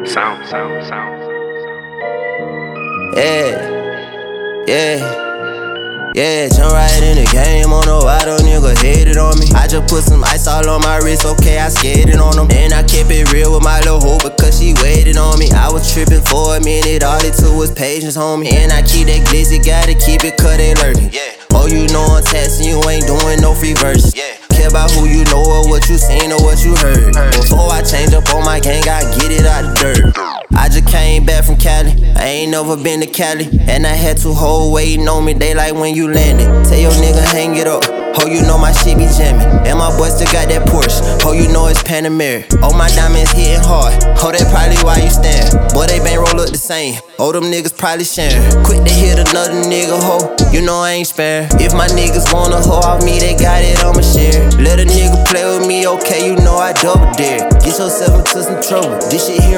Sound. Yeah, jump right in the game, on no why those niggas hated on me. I just put some ice all on my wrist, okay, I skated on them. And I kept it real with my little hoe because she waited on me. I was tripping for a minute, all it took was patience, homie. And I keep that glizzy, gotta keep it cut they lurking. Yeah. Oh, you know I'm taxing, you ain't doing no free verses. Yeah. Care about who you know or what you seen or what you heard. Before I change up on my gang, I get it out the dirt. I just came back from Cali, I ain't never been to Cali. And I had two hoes waiting on me, they like when you landed. Tell your nigga hang it up, ho you know my shit be jamming. And my boy still got that Porsche, ho you know it's Panamera. Oh my diamonds hitting hard, ho that probably why you stand. Boy they bang roll up the same, oh them niggas probably sharing. Quick to hit another nigga ho, you know I ain't sparing. If my niggas wanna hoe off me, they got it, I'ma share. Let a nigga play with me, okay, you know I double dare. Get yourself into some trouble, this shit here